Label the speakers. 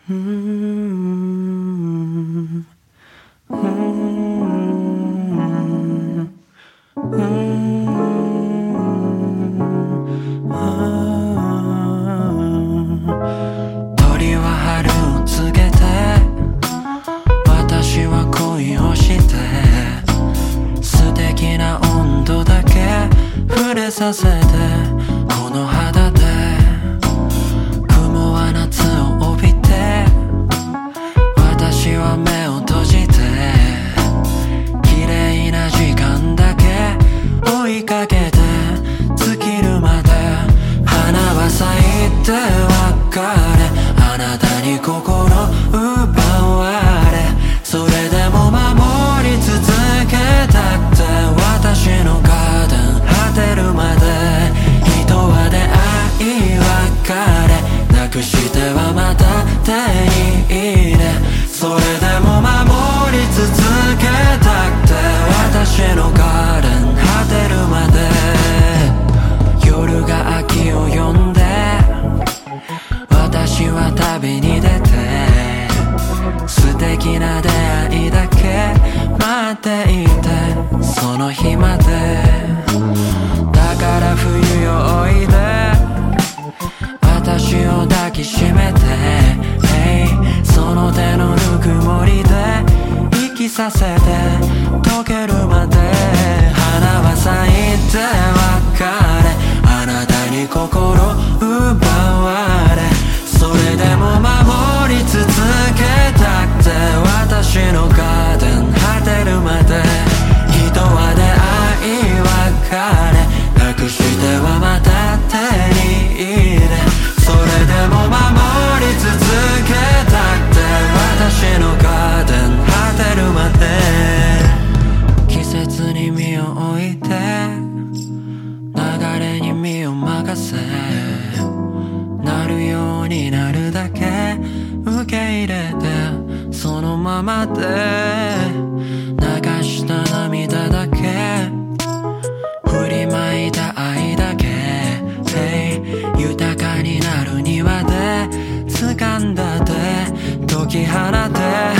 Speaker 1: 鳥は春を告げて、私は恋をして、素敵な温度だけ触れさせて、この肌で雲は夏を帯びて、私は目を閉じて、綺麗な時間だけ追いかけて、尽きるまで花は咲いて別れ、あなたに心奪われ、それでも守り続けたくて、私のガーデン果てるまで、人は出会い別れ、なくしてはまた手に入れ、それでも守り続けたくて、私のガーデン果てるまで、夜が秋を呼んで、私は旅に出て、素敵な出会いだけ待っていて、その日まで。だから冬よおいで、私を抱きしめて、hey、その手のぬくもりで生きさせて、溶けるまで花は咲いて別れ、あなたに心奪われ、それでも守り続けたくて、私のガーデン果てるまで、人は出会い別れ、なくしてはまた手に入れ、それでも守り続けたくて、私のガーデン果てるまで、季節に身を置いて、流れに身を任せ、なるようになるだけ受け入れて、そのままで流した涙だけ、振りまいた愛だけ、hey、豊かになる庭で掴んだ手、解き放て、